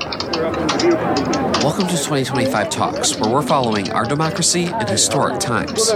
Welcome to 2025 Talks, where we're following our democracy in historic times.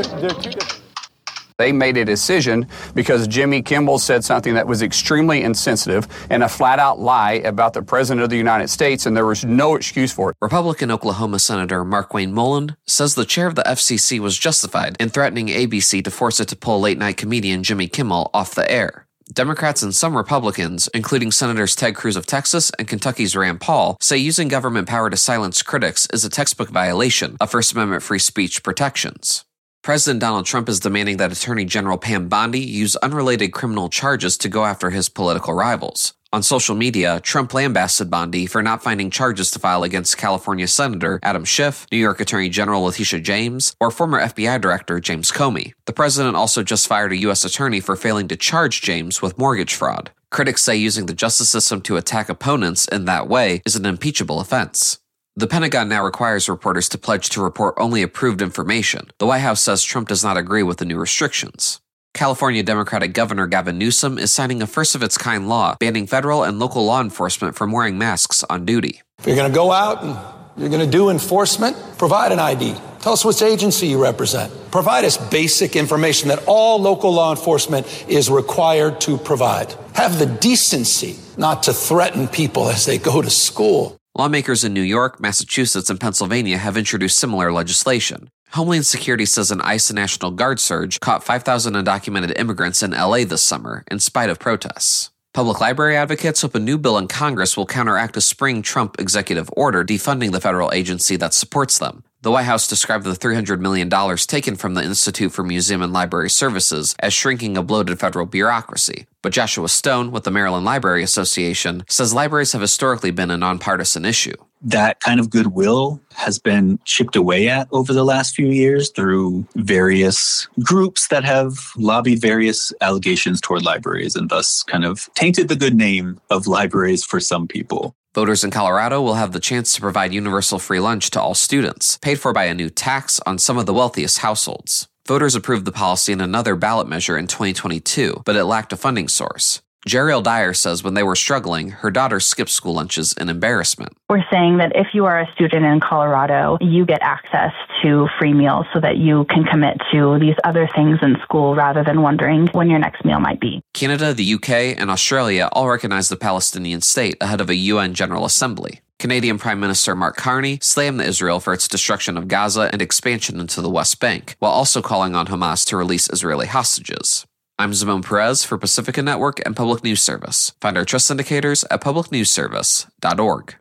They made a decision because Jimmy Kimmel said something that was extremely insensitive and a flat-out lie about the President of the United States, and there was no excuse for it. Republican Oklahoma Senator Markwayne Mullin says the chair of the FCC was justified in threatening ABC to force it to pull late-night comedian Jimmy Kimmel off the air. Democrats and some Republicans, including Senators Ted Cruz of Texas and Kentucky's Rand Paul, say using government power to silence critics is a textbook violation of First Amendment free speech protections. President Donald Trump is demanding that Attorney General Pam Bondi use unrelated criminal charges to go after his political rivals. On social media, Trump lambasted Bondi for not finding charges to file against California Senator Adam Schiff, New York Attorney General Letitia James, or former FBI Director James Comey. The president also just fired a U.S. attorney for failing to charge James with mortgage fraud. Critics say using the justice system to attack opponents in that way is an impeachable offense. The Pentagon now requires reporters to pledge to report only approved information. The White House says Trump does not agree with the new restrictions. California Democratic Governor Gavin Newsom is signing a first-of-its-kind law banning federal and local law enforcement from wearing masks on duty. If you're going to go out and you're going to do enforcement, provide an ID. Tell us which agency you represent. Provide us basic information that all local law enforcement is required to provide. Have the decency not to threaten people as they go to school. Lawmakers in New York, Massachusetts, and Pennsylvania have introduced similar legislation. Homeland Security says an ICE National Guard surge caught 5,000 undocumented immigrants in LA this summer, in spite of protests. Public library advocates hope a new bill in Congress will counteract a spring Trump executive order defunding the federal agency that supports them. The White House described the $300 million taken from the Institute for Museum and Library Services as shrinking a bloated federal bureaucracy. But Joshua Stone, with the Maryland Library Association, says libraries have historically been a nonpartisan issue. That kind of goodwill has been chipped away at over the last few years through various groups that have lobbied various allegations toward libraries and thus kind of tainted the good name of libraries for some people. Voters in Colorado will have the chance to provide universal free lunch to all students, paid for by a new tax on some of the wealthiest households. Voters approved the policy in another ballot measure in 2022, but it lacked a funding source. Jeriel Dyer says when they were struggling, her daughter skipped school lunches in embarrassment. We're saying that if you are a student in Colorado, you get access to free meals so that you can commit to these other things in school rather than wondering when your next meal might be. Canada, the UK, and Australia all recognize the Palestinian state ahead of a UN General Assembly. Canadian Prime Minister Mark Carney slammed Israel for its destruction of Gaza and expansion into the West Bank, while also calling on Hamas to release Israeli hostages. I'm Zimone Perez for Pacifica Network and Public News Service. Find our trust indicators at publicnewsservice.org.